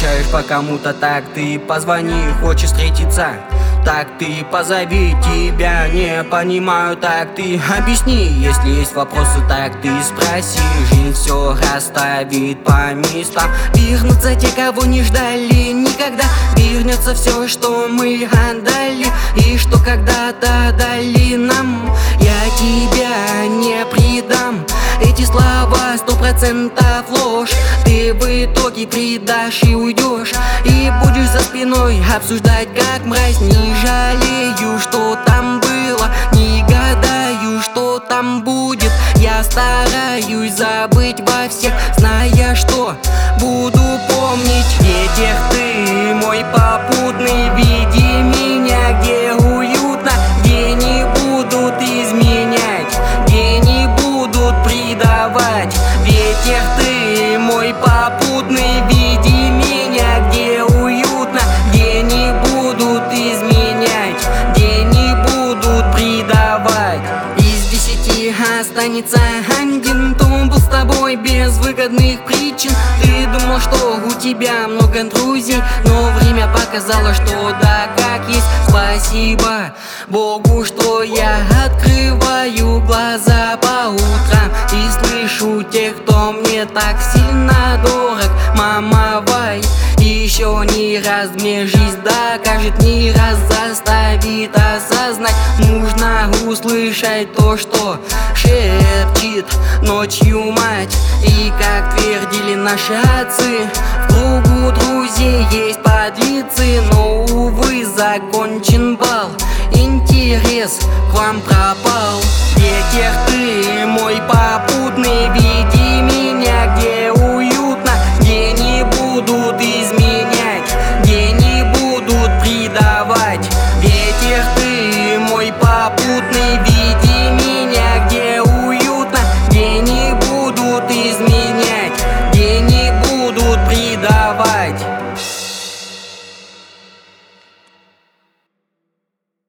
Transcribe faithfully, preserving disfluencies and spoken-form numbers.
скучаешь по кому-то, так ты позвони, хочешь встретиться, так ты позови, тебя не понимаю, так ты объясни. Если есть вопросы, так ты спроси, жизнь все расставит по местам. Вернутся те, кого не ждали никогда, вернется все, что мы отдали и что когда-то дали нам. Я тебя не предам, эти слова сто процентов ложь. Ты в итоге предашь и уйдешь, и будешь за спиной обсуждать как мразь. Не жалею, что там было, не гадаю, что там будет. Я стараюсь забыть во всех, зная, что буду помнить. Ветер, ты мой попутный, веди меня, где уютно, где не будут изменять, где не будут предавать. Ветер, ты мой попутный, веди меня, где уютно, где не будут изменять, где не будут предавать. Из десяти останется один, кто был с тобой без выгодных причин. Ты думал, что у тебя много друзей, но время показало, что да, как есть. Спасибо Богу, что я открываю глаза по утрам и слышу тех, кто мне так сильно дорог. Мама, вай, еще не раз мне жизнь докажет, не раз заставит осознать. Нужно услышать то, что шепчет ночью мать. И как твердили наши отцы, в кругу друзей есть подлецы. Но, увы, закончен бал, интерес к вам пропал.